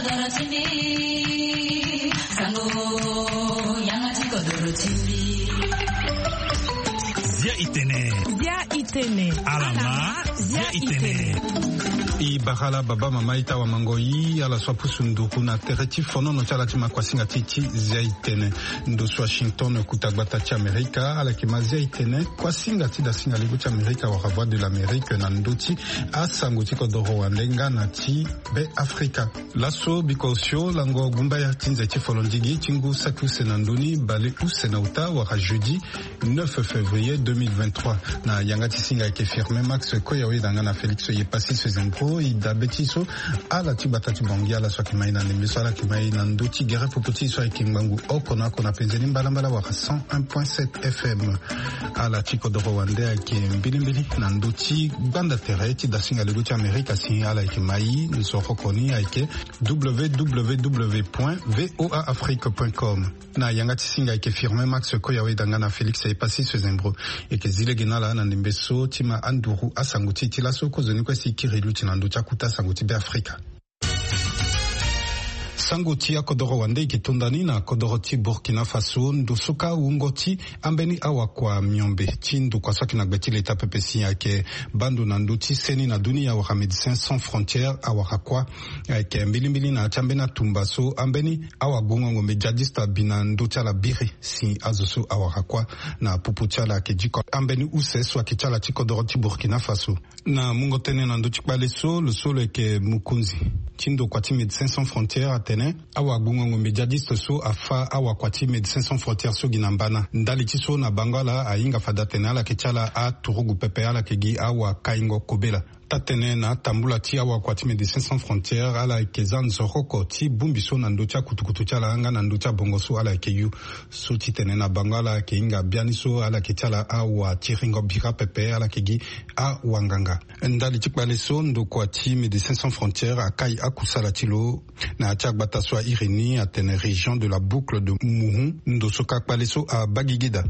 Alama Zia Itene Ibarala baba mama ita wa mangoi ala swa pusunduku na tereti fono no chala tima kwa singa titi Zia Itene ndo Washington kutagbata cha Amerika ala kima Zia Itene kwa singa tida singa ligu cha Amerika wa Voix de l'Amérique na ndoti asangu tiko doro wandenga na ti be Afrika laso bikosyo lango gumba ya tinza chifolondigi chingu saku senanduni bale usena uta wa jeudi 9 février 2023 na yangati singa ike firme Max Koyawe dangana Félix Yepasi Sezembro ida betiso ala tibatati bongi ala swaki maina nembeso ala kimaina ndoti gere popoti so ikimbangu okona kona penzeni mbalambala wa 101.7 FM ala chiko doro wande ake mbilimbili na ndoti banda tereti da singa leguti Amerika singa ala ikimai nsoko koni ake www.voaafrique.com na yangati singa ike firme Max Koyawe dangana Félix Yepasi Sezembro eke zile genala na nembeso tima anduru asanguti tilaso kozoni kwa sikirilu tinando chakuta sanguti be Afrika. Sangoti ya kodoro wande ikitundani na kodoro ti Burkina Faso ndosuka ungoti ambeni awa kwa miombe chindu kwa swaki na gbeti leta pepesi yake bandu na nduti seni na dunia wa Médecins Sans Frontières awa kwa yake mbilimbili na chambe na tumbaso ambeni awa gungongo mejadista bina nduti ala biri si azusu awa kwa na pupu chala ke jiko ambeni use swaki chala ti kodoro ti Burkina Faso na mungo tene na nduti kbaleso le solo ke mukunzi chindu kwa ti Médecins Sans Frontières awa gungongo mejadiste so afa awa kwati Médecins Sans Frontières so ginambana ndali tiso na bangala ainga fadatena la kechala a turugu pepe ala kegi awa kaingo kobela tatene na tambula ti awa kwati Médecins Sans Frontières ala kezan zoroko ti bumbiso na ndocha kutukutu chala anga na ndocha bongoso ala keyu so titene na bangala ke inga bianiso ala kechala awa tiringo bira pepe ala kegi a wanganga ndali tikbale so ndo kwati Médecins Sans Frontières akai akusala tilo na achagbata so Irini atene région de la boucle de Mouhou ndo soka kbaleso a Bagigida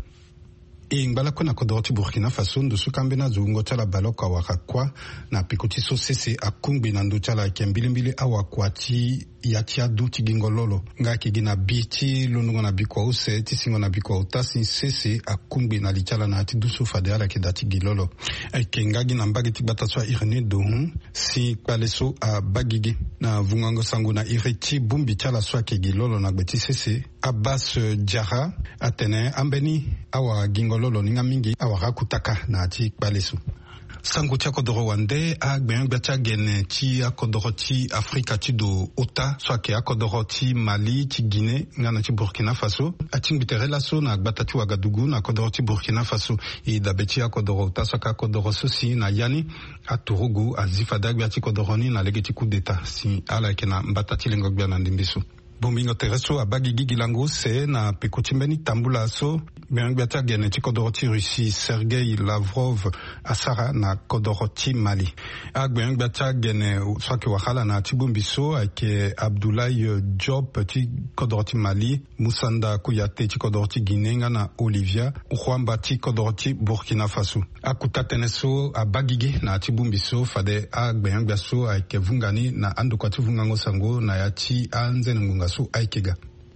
ingala kona kodoroti Burkina Faso ndo sukambena zungo chala baloka wakakwa na pikoti so sese akungbi na ndo chala kembilimbili awakwati yatia duti gingololo nga kigina biti lunungo na bikwa use tisingo na bikwa utasi sese akungbi na lichala na ati dusu fadeala kidati gilolo kengagi na mbagi tibata swa Irene dohun si kpaleso a Bagigi na vungango sangu na ireti bumbi chala swa kegilolo na gbeti sese Abbas Diarra atene ambeni awa gingololo ninga mingi awa rakutaka na ati kpaleso sangu tia kodoro wande a gbenyangba tia gene ti akodoro ti Afrika ti do ota swake akodoro ti Mali ti Guinée ngana ti Burkina Faso atingbitere laso na gbata ti Ouagadougou na akodoro ti Burkina Faso i dabe ti akodoro ota swake akodoro sosi na yani aturugu azifada gbia ti kodoro ni na lege ti coup d'état si ala ke na mbata ti lengo gbia na ndimbiso bombingo tereso a Bagigi gilango se na pekotimbeni tambula so biangbiata gene ti kodoro ti Russie Sergei Lavrov asara na kodoro ti Mali a biangbiata gene swaki wakala na ti bombiso ake Abdoulaye Diop ti kodoro ti Mali Moussanda Kouyaté ti kodoro ti Guinée ngana Olivia Ouamba ti kodoro ti Burkina Faso akuta teneso a Bagigi na ti bombiso fade a biangbiaso ake vungani na andukwa ti vungango sango na ya ti anzene ngunga su aikega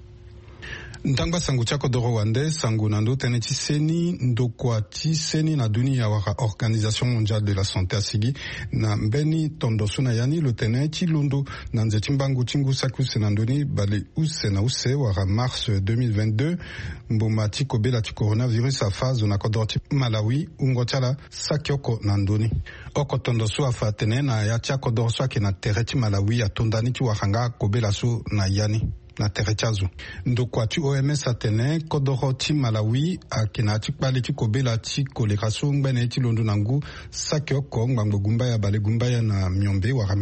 ntangba sangu chako doro wande sangu nando tene ti seni ndokwa ti seni na dunia waka Organisation Mondiale de la Santé asigi na mbeni tondo suna yani lo tene ti londo na nze timbangu tingu saku senandoni bale use na use waka mars 2022 mboma ti kobela ti coronavirus a phase na kodoro ti Malawi ungo tiala sakioko nandoni oko tondo su afa tene na ya ti akodoro su ake na tere ti Malawi atondani ti wakanga kobela su na yani na terechazu ndokwa ti OMS atene kodoro ti Malawi akena ti kpale ti kobela ti kolera so ngbene ti londo nangu saki oko ngbango gumba ya bale gumba ya na miombe wara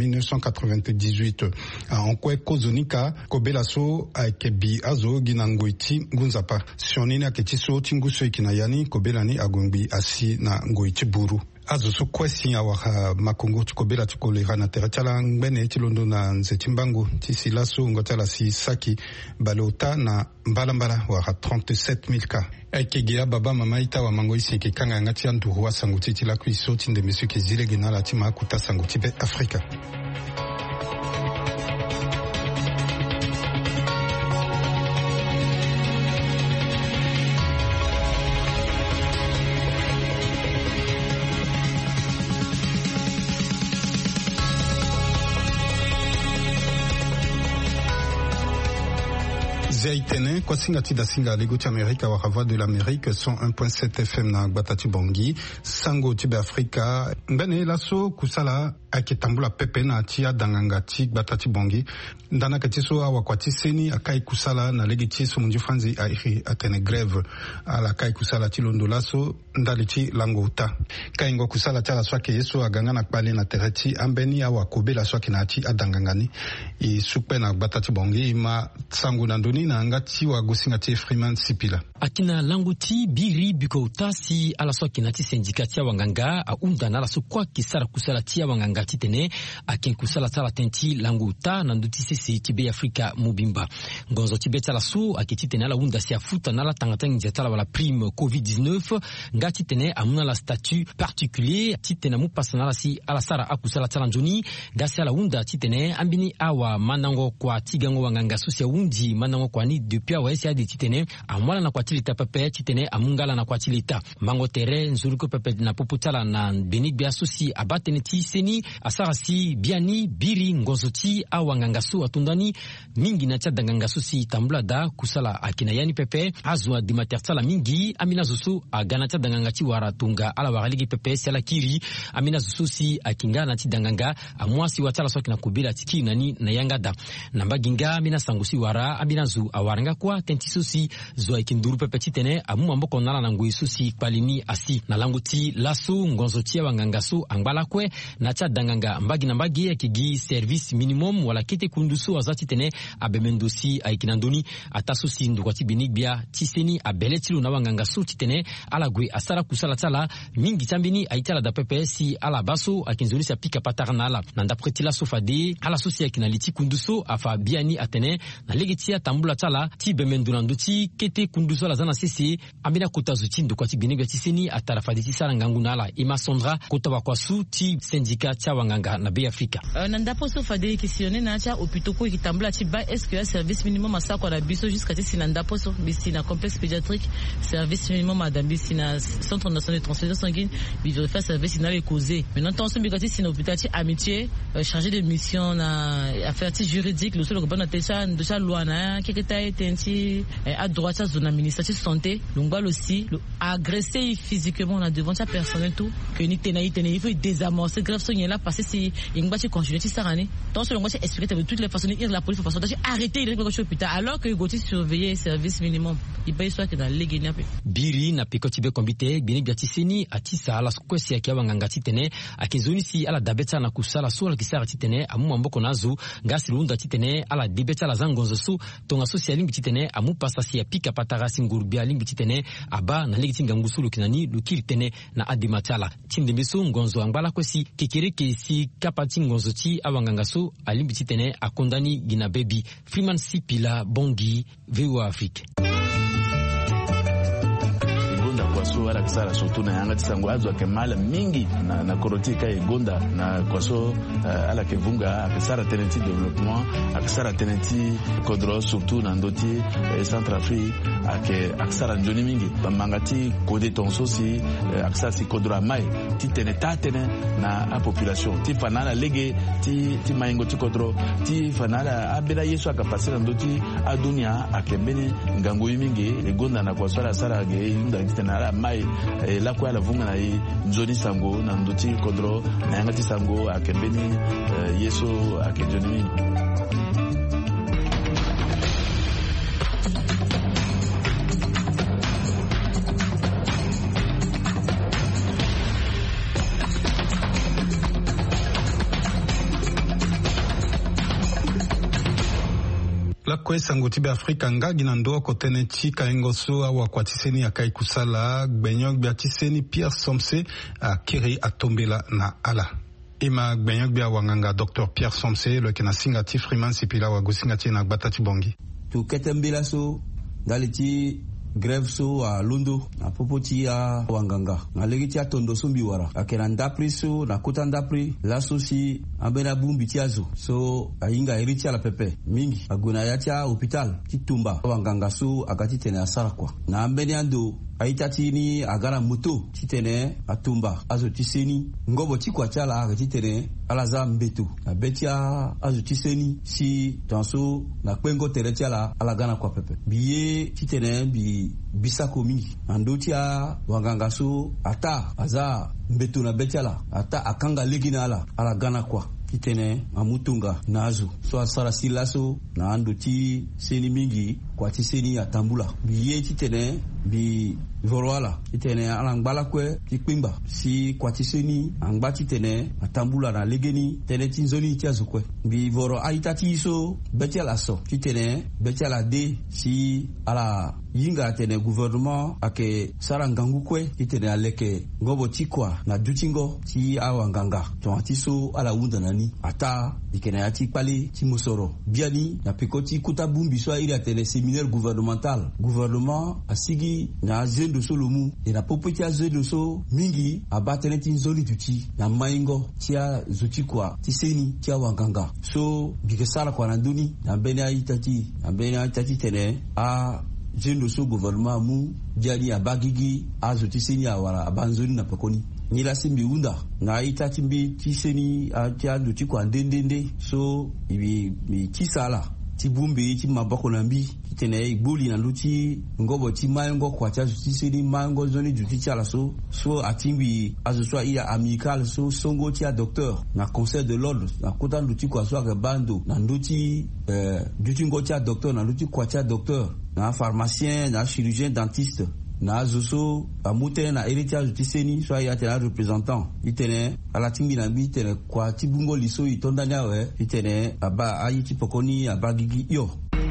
1998 onkwe kozonika kobela so akebi azo ginango ti ngunzapa sionini aketi so ti nguso ikina yani kobela ni agongbi asi na ngoi ti buru azo so kwesi awaka makongo ti kobela ti kolera na tere tiala ngbene ti londo na nze ti mbangu ti si laso ngo tiala si saki bale ota na mbalambala waka 37,000 ka aikege baba mama ita wa mango isi ke kanga ngati ya nduru wa sangu ti la kuiso ti nde mesu ke zile genala ti maakuta sangu ti be Afrika. Zaitene kwa singa tida singa Liguti Amerika wa Rava de l'Amérique 101.7 FM na Batati Bongi Sango Tibe Afrika Mbene laso kusala akitambula pepe na atia danganga ti Batati Bongi ndana katiso awa kwa tiseni akai kusala na legiti so munjifanzi airi atene greve ala kai kusala ti londo laso ndali ti langota kai ngo kusala tala swake yeso aganga na kpali na tereti ambeni awa kobela swake na ati adangangani i supe na Batati Bongi ma sango na ndoni na ngati wa gosinga ti Freeman Sipila akina languti biri biko utasi ala swake na ti syndicate ya wanganga aunda na ala so kwa kisara kusala ti ya wanganga titene akin kusala tala tenti languta na nduti sisi tibe Afrika mubimba ngonzo tibe tala so akititene ala unda si afuta na la tangatang njatala wala prime COVID-19 ngati tene amuna la statut particulier titene mupasa na la si ala sara akusala tala njoni ngasi ala unda titene ambini awa manango kwa tigango wanganga susia undi manango kwa ni depuis awa esi adi titene amwala na kwa tilita pepe titene amungala na kwa tilita mango tere nzuruko pepe na poputala na benigbe susi abatene ti seni asarasi biani biri ngozoti awangangasu atundani mingi na tia dangangasu si tambulada kusala akina yani pepe azwa dimatertala mingi amina zusu agana tia dangangati waratunga ala waraligi pepe sala kiri amina zusu si akinga na tia danganga amwasi watala soki na kubila tiki nani na yangada namba ginga amina sangusi wara amina zu awaranga kwa tentisu si zwa ikinduru pepe titene amu amboko nala na ngui susi palini asi na languti lasu ngozoti awangangasu angbala kwe na tia danganga mbagi na mbagi ya kigi service minimum wala kete kundusu azati tene abemendosi aikinandoni atasusi ndukwati binigbia tiseni abeletilu na wanganga suti tene ala gwe asara kusala tala mingi tambini aitala da PPS ala baso akinzoni sa pika patarnala nanda pretila sofade ala susi akinaliti kundusu afa biani atene na legitia tambula tala ti bemendunando ti kete kundusu ala zana sisi amina kotazuti ndukwati binigbia tiseni atarafadi ti sara ngangunala ima sondra kota wakwasu ti syndicat tia wanganga na be Afrika nanda poso fade kisione na tia opitoko ikitambula ti ba est-ce que un service minimum asa kwa na biso jusqu'à ti nanda poso bisi na complexe pédiatrique service minimum adambisi na centre national de transfusion sanguine bi faire service na les causer maintenant ton sombi kati si na hôpital ti amitié chargé de mission na affaires juridiques le seul ko bana techa de cha loi na keketa etenti à droite à zone administrative santé longba aussi agresser physiquement na devant sa personnel tout que ni tenaï il faut désamorcer grave son là parce que si ingba ti continuer ti sarani donc selon moi c'est expliquer de toutes les façons ir la police façon arrêter il est hôpital alors que goti surveiller service minimum il paye soit que dans les Guinéens biri na pikotibe kombite bini biatiseni atisa ala kwesi yake wanganga titene akizoni si ala dabeta na kusala so ala kisara titene amu mboko nazo ngasi lunda titene ala dibeta la zangonzo su tonga social limbi titene amu pasa si apika patara singurbia limbi titene aba na ligi tinga ngusulu kinani lukiri tene na adimatala tinde miso ngonzo angala kwesi kikiriki si kapati ngonzo ti awanganga so alimbi titene akondani gina baby Freeman Sipila Bongi VOA Afrique kwaso ala kisara surtout na yanga tisango azwa kemala mingi na korotika egonda na kwaso ala kevunga akisara tenenti développement akisara tenenti kodro surtout na ndoti Centrafrique akisara njoni mingi bamangati kode tonso si akisara si kodro mai ti tene na a population ti fanala lege ti maingo ti kodro ti fanala abela yesu akapasira ndoti adunia akembeni ngango mingi egonda na kwaso ala sara ge inda tena mai la kwa la vunga na nzoni sango na ndoti kodro na yangati sango akembeni yeso akenjoni la kwesa ngutibe Afrika ngagi na ndo kotene chika engoso awa kwa tiseni akai kusala gbenyog bia tiseni Pierre Somse akiri atombela na ala ima gbenyog bia wanganga Dr Pierre Somse le kena singati Freeman Sipila wa gusingati na Batati Bongi tu ketembela so daliti grève so a Londo na popoti a wanganga na legiti a tondo sumbi wara akena ndapri so na kota ndapri la so si abena bumbi tiazo so ainga eriti ala pepe mingi aguna ya tia hospital kitumba wanganga so akati tena asara kwa na ambeni ando aitati ni agana moto titene atumba azo tiseni ngobo tikwa chala titene alaza mbeto na betia azo tiseni si tanso na kwengo tere chala alagana kwa pepe biye titene bi bisako mingi andotia wangangaso ata aza mbeto na betala ata akanga legina ala gana kwa kitene amutunga nazo so asara silaso na andoti seni mingi kwa tiseni atambula biye kitene bi vorwala kitene alangbala kwe kipimba si kwa tiseni angba kitene atambula na legeni tene tinzoni tiazo kwe bi voro aitati so betala so kitene betala de si ala yinga tene gouvernement ake sarangangu kwe kitene aleke ngobo tikwa na dutingo ti awanganga to atiso ala wunda nani ata ikene ati pale ti mosoro biani na pekoti kutabumbi so iri atene séminaire gouvernement asigi na zendo solomu e na popoti azendo so mingi abatene ti nzoli tuti na maingo tia zutikwa ti seni tia wanganga so bikesara kwa nanduni na bene aitati tene a jendo so gouvernement mu jali abagigi azotiseni awara abanzoni na pekoni nila simbi unda na itati mbi tiseni atia duti kwa ndendende so ibi kisala tibumbi ti maboko na mbi kitene igboli na luti ngobo ti mayengo kwa tia tiseni mayengo zoni duti chala so atimbi azoswa iya amical so songo tia docteur na conseil de l'ordre na kota luti kwa so ke bando na nduti duti ngo tia docteur na luti kwa tia docteur na pharmacien na chirurgien dentiste na zoso amutene na héritage tiseni so ya tena représentant itene ala timbi na bi tene kwa tibungo liso itondanya we itene aba ayiti pokoni abagigi yo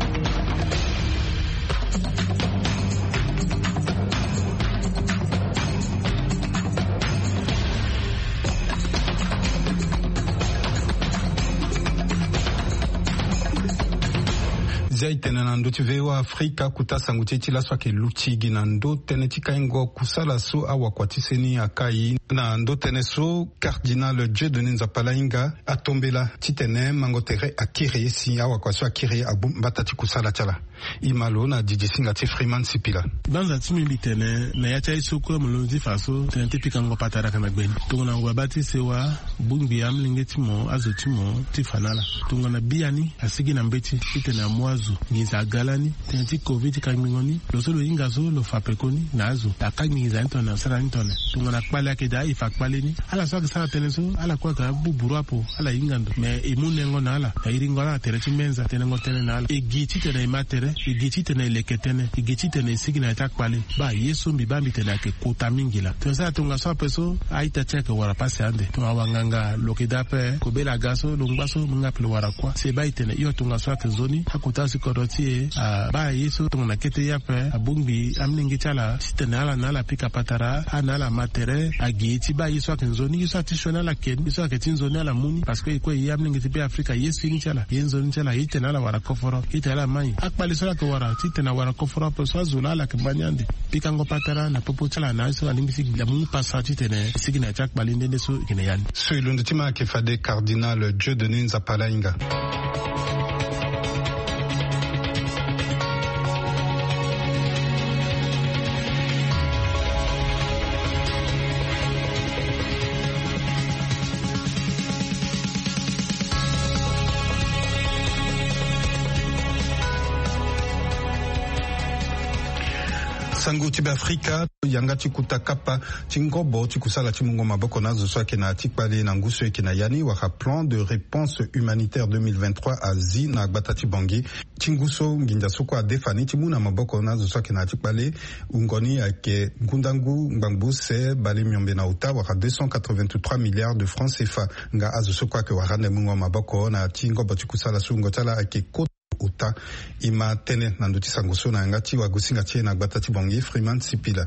tene na ndo tivewa Afrika kutasa nguchechi la swake luchigi na ndo tene tikaingo kusala so awa kwa tiseni akai na ndo tene so Cardinal Dieudonné Nzapalainga atombela titene mangotere akiri si awa kwa so akiri batati kusala chala imalo na dijisinga ti Freeman Sipila banza timi bitene na yacha isoko mulonzi faso tene tipika ngo patara kana gben tungana ngo babati sewa bungbi amlingeti mo azoti mo tifanala tungana biani asigi na mbeti titene amwazo ngiza galani tenti covid kamingoni losolo ingazo lo fapekoni nazo akangiza ntona sara ntona tungana kpala ke dai fakpale ni ala so sara teneso ala kwa ka buburu apo ala ingando me imune ngona ala iringo ala tereti menza tenengo tenena ala egiti tena imatere egiti tena leketene egiti tena sigina takpale ba yeso mbibambi tena ke kota mingila tonsa tunga so peso aita cheke wara pase ande to awanganga lokidape kobela gaso lungbaso mungapele wara kwa se ba itena iyo tunga so ke zoni akutasi korotie ba yeso tunga kete yape abungbi amningi chala tena ala pika patara anala matere agiti ba yeso ke zoni yeso atishona la ken yeso ke tinzoni ala muni parce que ko yamningi tipe Afrika yeso ni chala yenzoni chala itena ala wara koforo itela mai akpali so ke wara titena wara koforo peso azula la kembanyande pika ngo patara na popo chala na so alingisi la muni pasati tena sigina chak balinde so kinayani so ilundo tima ke fade Cardinal Dieudonné Nzapalainga. Sangu tibe Afrika yanga chikutakapa chingobo chikusala chimungo maboko nazo swake na tikpale na nguso eke na yani waka plan de réponse humanitaire 2023 à zi na batati bangi chinguso nginja soko adefani chimuna maboko nazo swake na tikpale ungoni ake ngundangu ngbangbuse bale myombe na uta waka 283 milliards de francs CFA nga azo soko ake warande mungo maboko na chingobo chikusala sungo tala ake uta ima tene na ndoti sangoso na ngati wa gusinga tie na batati bangi Freeman Sipila.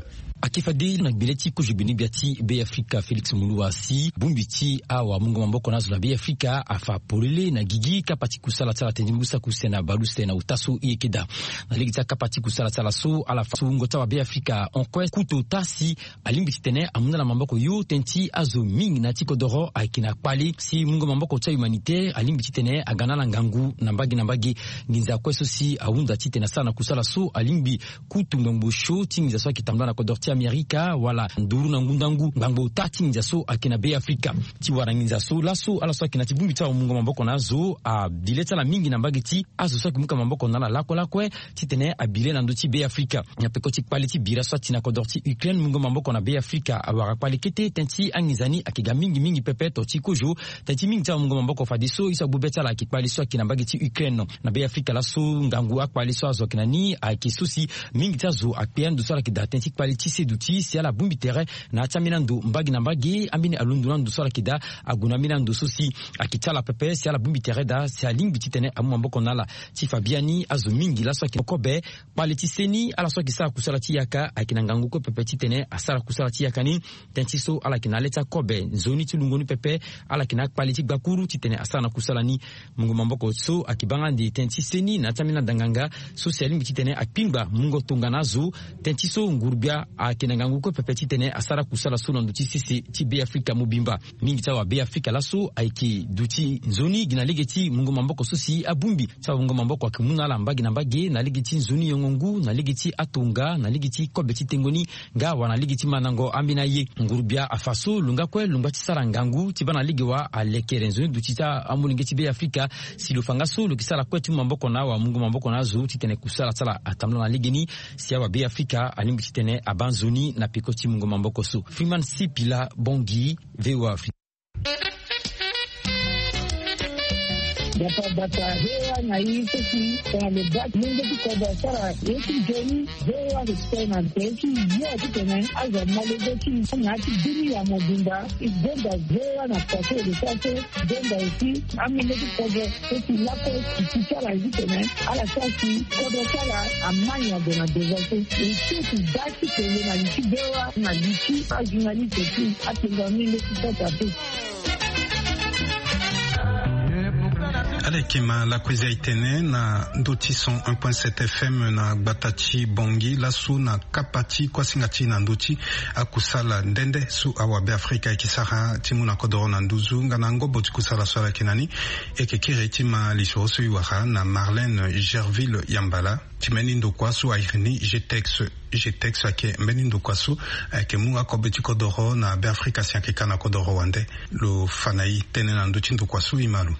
akifadi na bileti kujibini biati be Afrika Felix Muluasi bumbiti awa mungu mamboko nazo na be Afrika afa polele na gigi kapati kusala tsala tendimbusa kusena baluste na utasu ikeda na ligita kapati kusala tsala so ala fungo tawa be Afrika onkwe kuto tasi alimbiti tene amuna na mamboko yo tenti azo ming na tiko doro akina kwali si mungu mamboko cha humanitaire alimbiti tene agana na ngangu na mbagi nginza kweso si aunda titena sana kusala so alimbi kutu mbosho tingiza so kitambla na kodorti Amerika wala nduru na ngundangu ngambo tati ngiza so akina be Afrika ti warangiza so laso ala so akina tibumbi ta mungu mamboko nazo a bileta la mingi na mbagiti azo so kimuka mamboko na la kwe titene abile na ndoti be Afrika nyapeko ti quality bira so tina kodorti Ukraine mungu mamboko na be Afrika awara quality tenti angizani akiga mingi pepe to ti kojo tenti mingi ta mungu mamboko fadiso isa bubeta la kikwali so akina mbagiti Ukraine na be Afrika laso ngangu akwali so azo akina ni akisusi mingi ta zo akpian do so la kida tenti quality seduti si ala bumbi tere na chamina ndo mbagi na mbagi ambini alunduna ndo so la kida aguna mina ndo sosi akitala pepe si ala bumbi tere da si alimbi titene amu mamboko nala ti Fabiani azo mingi la so akina kobe pale ti seni ala so kisa kusala ti yaka akina ngangu ko pepe titene asala kusala ti yaka ni tenti so ala kina leta kobe zoni ti lungoni pepe ala kina pale ti bakuru titene asala kusala ni mungu mamboko so akibanga ndi tenti seni na chamina danganga so si alimbi titene akpingba mungo tonga nazo tenti so ngurbia akina ngangu ko pepe titene asala kusala so ndo ti sisi ti be Afrika mubimba mingi tawa be Afrika laso aiki duti nzoni gina ligeti mungu mamboko sosi abumbi tawa mungu mamboko akimuna la mbagi na mbagi na ligeti nzoni yongongu na ligeti atunga na ligeti kobeti tengoni nga wana ligeti manango ambina ye ngurubia afaso lunga kwe lunga ti sara ngangu ti bana ligewa alekere nzoni duti ta amulingeti be Afrika silo fangaso lukisala kwetu mamboko na wa mungu mamboko nazo titene kusala tsala atamla na ligeni si wa be Afrika alimbi titene abanzoni na pikoti mungu mamboko so Freeman Sipila Bongi VOA Afrika. Data hewa na hii sisi kwa lebak mungu tukoba sara yeki jeni hewa restena teki yote tena aza malebeki na kidini ya mobimba igenda hewa na pato de sate genda usi amile tukoba sisi lako kichara hizi tena ala sasi kodo sala amanya de na devote usi dati tele na likidewa na liki ajunali teki atingamile tutata tu. Alekima la kwezi itene na ndoti son 1.7 FM na Gbatachi Bongi lasu na kapati kwa singati na ndoti akusala ndende su awabe Afrika ikisara timu na kodoro na nduzu nga na ngobo tikusala swala kinani ekekire tima lishosu iwara na Marlène Gerville Yambala timeni ndo kwasu airini Jetex ake mbeni ndo kwasu ke mu akobeti kodoro na be Afrika siake kana kodoro wande lo fanai tene na ndoti ndo kwasu imalu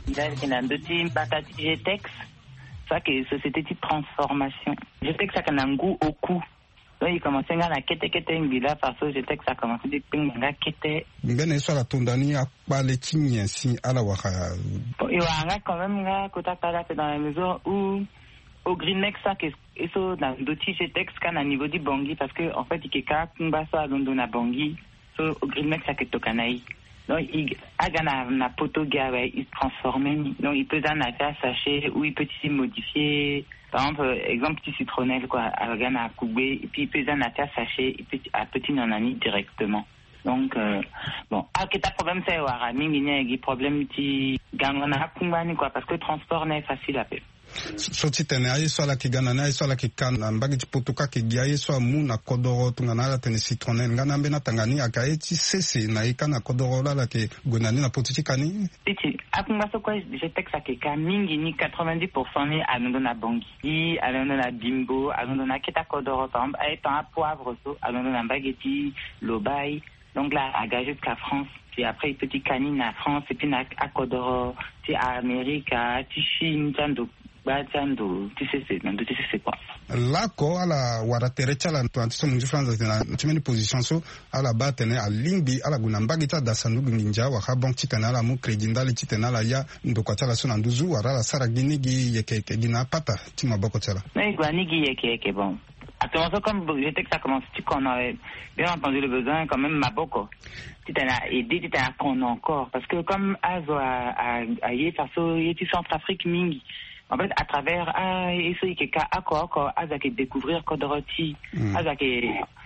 Batati Jetex, ça que société de transformation. Jetex ça qu'on a un goût au cou. Donc il commence à la kete ngila parce que Jetex ça commence à pinga kete. Ngene so la tondani a parler tinyen si ala waka. Il y a quand même là kota kala dans la maison où au Greennex ça que eso dans d'autres Jetex quand à niveau du Bongi parce que en fait il keka kumba ça dans na Bongi so au Greennex ça que tokanai. Donc, il a poto gawe, il se transforme. Donc, il peut en faire sachet ou il peut s'y modifier. Par exemple, petit citronnelle, quoi, à couper. Et puis, il peut en faire sachet, et puis, à petit nanani directement. Donc, bon. Quel problème c'est, il y a un problème qui gagne, quoi, parce que le transport n'est facile à faire. Soti tene aye so la kigana na aye so la kikana mbagi chipotoka kigiaye so amu na kodoro tungana la tene citronnelle ngana mbena tangani akaeti sese na ikana kodoro la ke gonani na potichikani titi akunga so kwa Jetex akeka mingi ni 90% ni alondo na Bongi alondo na Bimbo alondo na kita kodoro par exemple ay tan poivre so alondo na mbageti lobai donc là à gage jusqu'à France puis après petit canine à France et puis à kodoro ti à Amérique ti Chine tando batando c'est quoi là ko ala waratere chala twantiso munji France na timeni position so ala batene alimbi ala gunambagi ta dasandugu ninja wa habon titana la mu credit ndali titana la ya ndokwa chala so na nduzu wara sara ginigi yeke gina pata tima boko chala mais guanigi yeke bon actuellement comme j'étais que ça commence tu qu'on avait bien entendu le besoin quand même maboko titana aidé titana qu'on encore parce que comme azo a yé faso yeti Centrafrique mingi. En fait, à travers ça, il y a encore à découvrir Kodoroti, à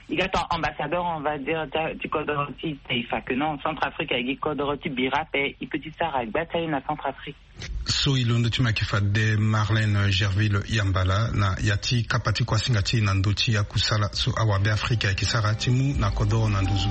il est ambassadeur, on va dire, du Kodoroti, il fait que non, Centrafrique, avec Kodoroti, Birap, il peut dire ça, avec bataille, na Centrafrique. So ilondo tima kifade Marlène Gerville Yambala na yati kapati kwa singati na ndoti ya kusala so awabe Afrika ya kisara timu na Kodoro na nduzu.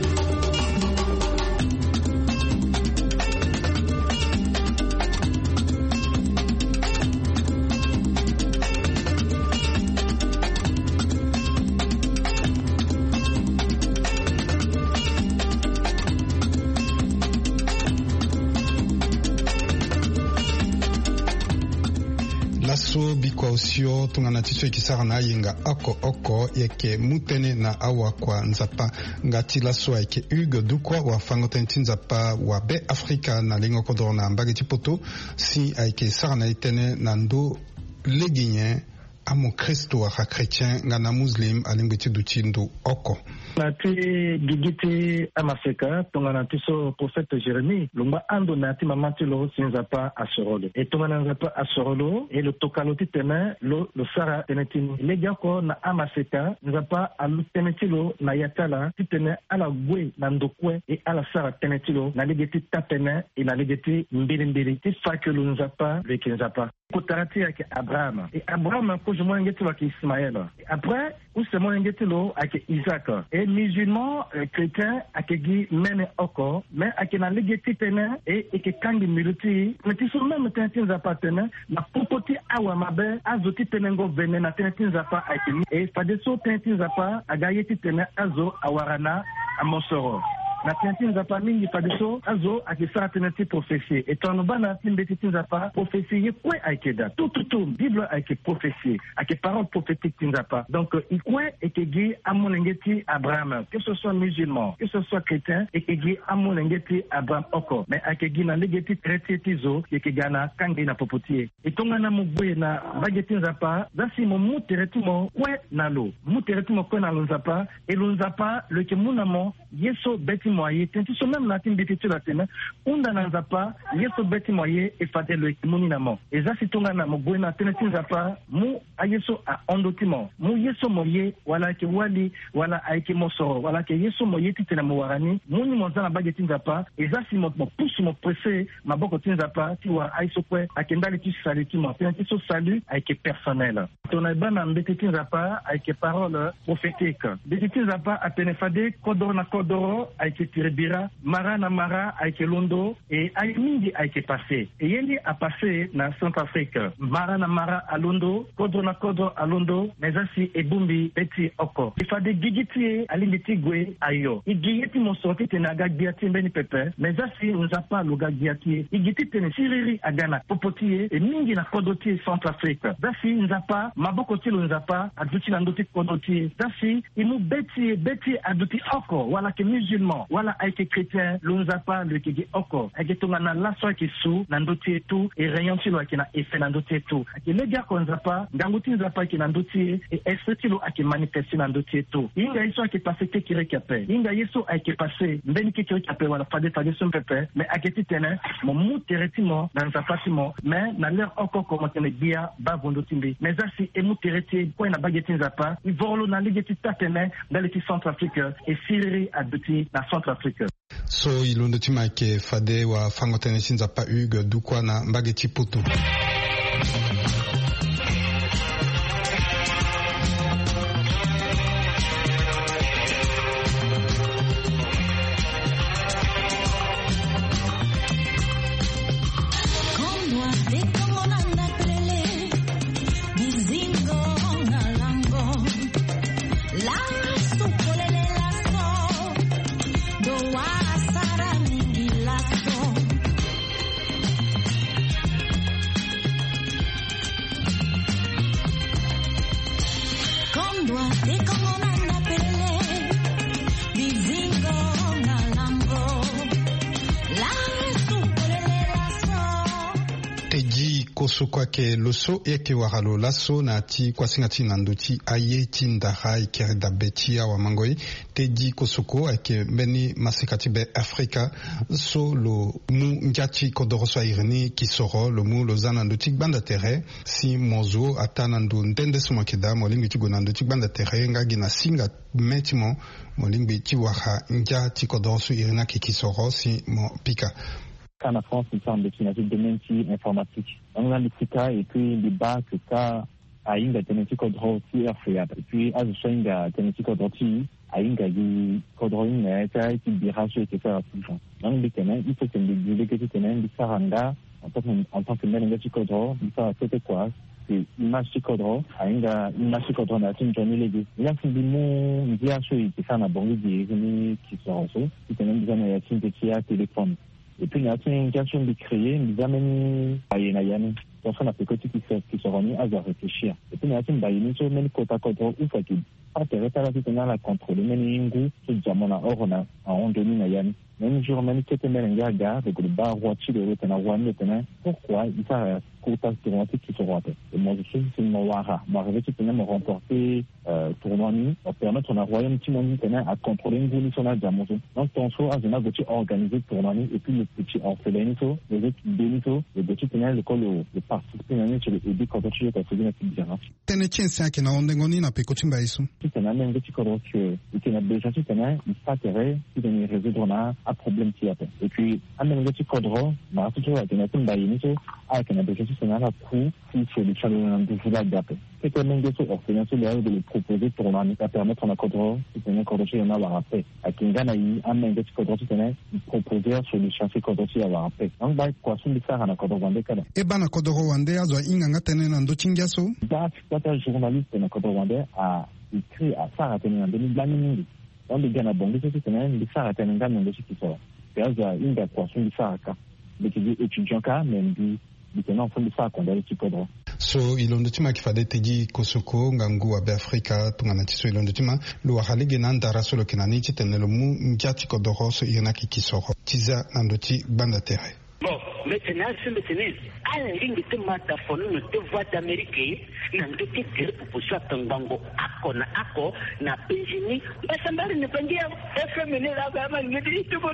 So bikwa usio tungana tiswe kisara na yenga oko yeke mutene na awa kwa nzapa ngati laso yeke Hugues Dukwa wa fangotenti nzapa wa be Afrika na lengo Kodoro na mbageti poto si yeke sara na itene na ndo leginye amo Kristo wa chrétien ngana muslim alimbeti duchindo oko nati gigiti amafeka tongana tiso prophète Jérémie lumba ando nati mamati lo sinzapa asorolo et tongana nzapa asorolo et le tokaloti tene lo sara tenetini legiako na amafeka nzapa alu tenetilo na yatala titene ala gwe na ndokwe et ala sara tenetilo na legeti tatene et na legeti mbiri ti fakelo nzapa leki nzapa kotarati yake Abraham et Abraham ko jemo ngeti wa Ismaël après ou c'est mo ngeti lo avec Isaac et musulman chrétien akegi mene oko mais akena legeti tene et ke kangi miluti mais ti so même tentin zapatene na popoti awa mabe azoti tenengo vene na tentin zapa akeni et fadeso tentin zapa agayeti tene azo awarana amosoro na tentin zapa mingi fadeso azo akisara teneti prophétie et tonobana timbeti zapa prophétie kwe aikeda tout bible ake prophétie ake parole prophétique tinzapa donc ikwe ekegi amonengeti Abraham que ce soit musulman que ce soit chrétien ekegi amonengeti Abraham oko mais akegi na legeti traité tizo ekegana kangi na popotie etongana mugwe na bageti nzapa dasi mo muteretumo kwe nalo muteretumo kwe nalo nzapa elunzapa le kemunamo yeso beti moye tentiso même na timbeti la tena unda na nzapa yeso beti moye e fate le kemuninamo ezasi tongana mugwe na teneti nzapa mu ayeso a ondotimo mu yeso moye wala ke wali wala aike mosoro wala ke yeso moye titena mowarani muni monzana bageti nzapa ezasi mo pusu mo pressé maboko tinzapa tiwa aiso kwe akendali ti saluti mo teneti so salut aike personnel tona bana mbeti nzapa aike parole prophétique mbeti nzapa apenefade kodoro aike tirebira mara na mara aike londo et mingi aike passé et yendi a passé na Centrafrique mara na mara alondo kodro alondo mezasi ebumbi beti oko ifade gigiti alimbiti gwe ayo igiyeti mosoti tenaga giati mbeni pepe mezasi nzapa luga giati igiti tene siriri agana popotie e mingi na kodoti Centrafrique dasi nzapa maboko tilo nzapa aduti na ndoti kodoti dasi imu beti aduti oko wala ke musulman wala aike chrétien lunzapa le kigi oko agetonga na laso ki su na ndoti tu e rayon tilo akina efe na ndoti tu akilega konzapa nganguti nzapa kina ndoti e estilo ake manifesti na ndoti tu inga iso ake pasete kirekape inga yeso ake passe mbeni kirekape wala fade son pepe mais aketi tene mo muteretimo na nzapatimo mais na leur oko komotene dia ba vondotindi mais asi emu tereti ko na bageti nzapa ivolo na ligeti tatene dans le Centrafrique et Syrie aduti na Centrafrique so ilondo tima ke fade wa fangotene sinzapa Hugues Dukwa na mbageti poto. kwake loso eke waralo laso na ati kwasingati nanduti aye tindara ikere dabetia wa mangoi teji kosoko eke beni masikati be Afrika so lo mu njati kodoroso ireni kisoro lo mu lozana nanduti banda tere si mozo atanandu ndende sumakida molingi tigo nanduti banda tere ngagi na singa metimo molingi tiwaha njati kodoroso irena kisoro si mo pika. En France, nous sommes destinés de domaine informatique. On a l'Afrique et puis le bac, ça, à une thématique codro qui est fait. Et puis, à ce moment, thématique codro qui a une codro ça qui dira ce que ça tout ça. Donc, il faut que les délégués tenant du Saranda, en tant que mélange codro, il faut c'était quoi? C'est image codro, à une image codro na tin journée les deux. Il y a un mot, il y a ce qui ça na bon qui sont aussi, qui tenant des années à tin téléphone. Et puis, il y a une question de créer, nous amène à Yenayane. Donc, on a fait côté qui se remis à réfléchir. Et puis, il y a une baïne sur le côté à côté, où faut qu'il intéresse à la vie de la contrôle. Mais il y a un goût, c'est déjà mon or, on a en demi Nayane. Même jour, même qui était mêlé à gare, avec le bar, voiture, le route, maintenant, pourquoi il s'arrête? Qui se rote. Et moi, je suis une Mawara. Moi, je vais me remporter tournoi pour permettre à royaume Timoni à contrôler une évolution à Jamoso. Donc, ton choix, je n'ai pas organisé tournoi et puis le petit orphelinito, les autres bénito, le petit tenant l'école, le participer sur le début quand tu es à faire une petite génération. Tenetien, c'est un ondengoni na pekotimba isu. Si tu as même des petits corps que tu as déjà, tu as il s'atterrait, tu as résoudre un problème qui a fait. Et puis, un même petit codro, ma tu as un baïnito, avec un déjà c'est un coup qui se le challenge de la gap. C'est quand même des choses orphelins, c'est de le proposer pour à permettre à codro, c'est un codro qui en a avoir fait. À Kingana, il a un même petit codro qui tenait proposer sur le chantier codro qui avoir fait. Donc, bah, quoi, sur le faire à la codro wande kada. Et ben, la codro wande, a zo inganga tenen ando chingaso. Bah, c'est un journaliste de la codro wande a écrit à Sarah tenen en 2000. Donc, les gars n'a bon, c'est tenen, les Sarah tenen gagne de ce qui sort. C'est un inga quoi, sur le Sarah ka. Les étudiants ka, même du so ilondotima kifade teji kosoko ngangu wa Afrika tungana so ilondotima lo halige nandara solo kinani chitenelo mu njati kodoro so yana kikisoro tiza nandoti banda tere. Bon, maintenant, à la ligne de mataphone, nous te voix d'Amérique, n'a de tigre pour ça, Tangango, Akona, Ako, n'a péjini, mais ça m'a ne pas dire, efféminé la gamme, ne dit tout bon.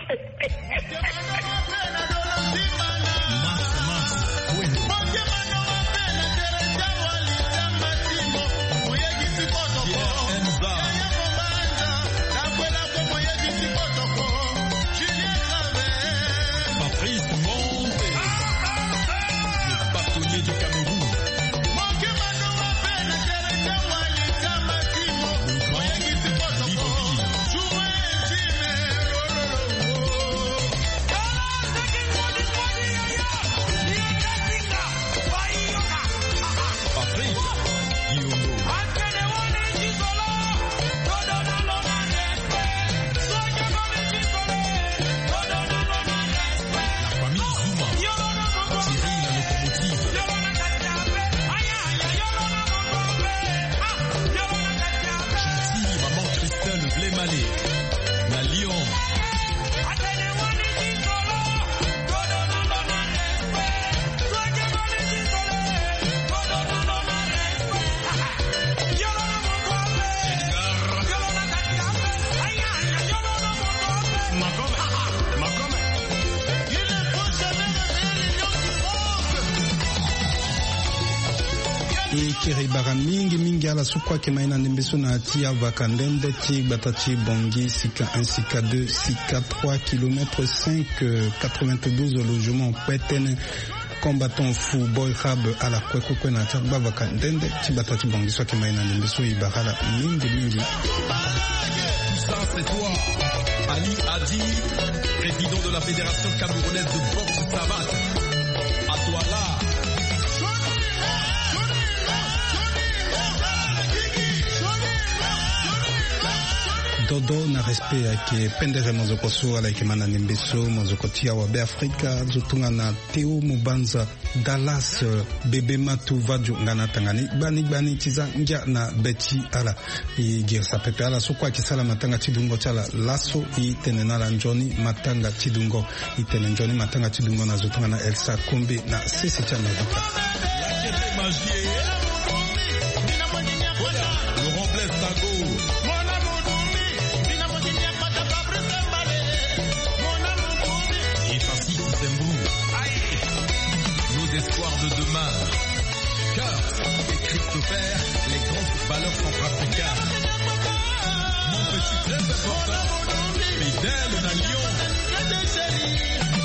Kiri bara mingi ala sukwa kemaina ndembeso na ati avakandende ti batati bongi sika 1 sika 2 sika 3 km 5 92 logements petene combattant fou boy rab ala kwekwe na ati avakandende ti batati bongi so kemaina ndembeso ibara mingi. Ça c'est toi, Ali Adi, président de la Fédération camerounaise de boxe savate. À toi là. todo na respect yake pendere mozoko so ala yake mana nimbeso mozoko tia wa be Afrika zutunga na Theo Mubanza Dallas bebe matu vaju ngana tangani bani tiza nja na beti ala igirsa pepe ala sokwa kisala matanga tidungo chala laso itenena la njoni matanga tidungo itene njoni matanga tidungo na zutunga na Elsa Kombe na sisi cha Mavika Espoir de demain. Kurt et Christopher, les grands footballeurs centrafricains. Mon petit très important, fidèle à Lyon.